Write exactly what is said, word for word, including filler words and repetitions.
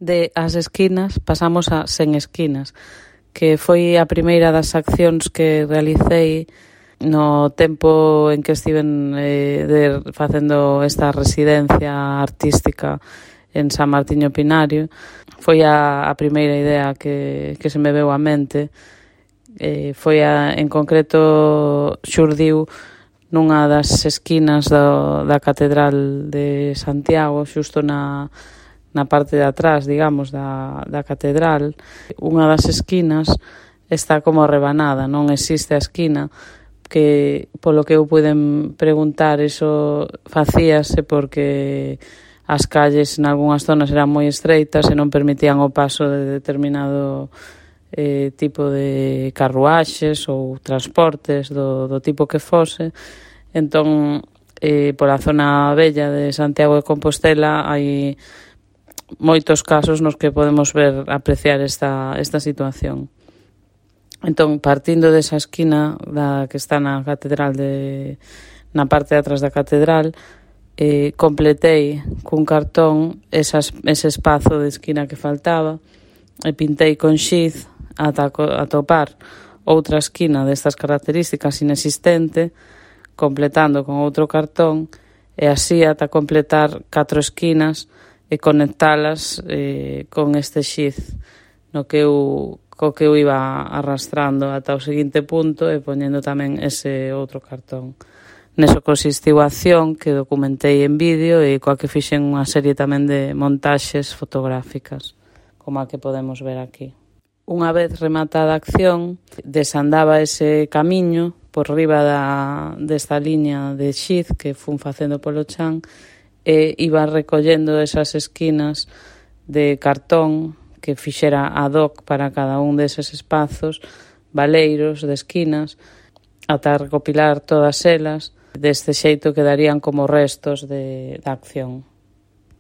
De as esquinas pasamos a sen esquinas, que foi a primeira das accións que realicei no tempo en que estiven eh, de, facendo esta residencia artística en San Martiño Pinario. Foi a, a primeira idea que, que se me veu á mente. Eh, foi a, en concreto xurdiu nunha das esquinas do, da Catedral de Santiago, xusto na, na parte de atrás, digamos, da, da catedral. Unha das esquinas está como rebanada, non existe a esquina, que polo que eu puiden preguntar, iso facíase porque as calles en algunhas zonas eran moi estreitas e non permitían o paso de determinado eh, tipo de carruaxes ou transportes do, do tipo que fose. Entón, eh, pola zona bella de Santiago de Compostela hai moitos casos nos que podemos ver, apreciar esta, esta situación. Entón, partindo desa esquina da que está na catedral de, na parte de atrás da catedral, eh, completei cun cartón esas, ese espazo de esquina que faltaba e pintei con xiz ata atopar outra esquina destas características inexistente, completando con outro cartón, e así ata completar catro esquinas e conectalas eh, con este xiz no que eu, co que eu iba arrastrando ata o seguinte punto e poñendo tamén ese outro cartón. Neso consistiu a acción que documentei en vídeo e coa que fixen unha serie tamén de montaxes fotográficas, como a que podemos ver aquí. Unha vez rematada a acción, desandaba ese camiño por riba da, desta liña de xiz que fun facendo polo chan e iba recollendo esas esquinas de cartón que fixera ad hoc para cada un deses espazos, valeiros de esquinas, ata recopilar todas elas. Deste xeito quedarían como restos de, da acción.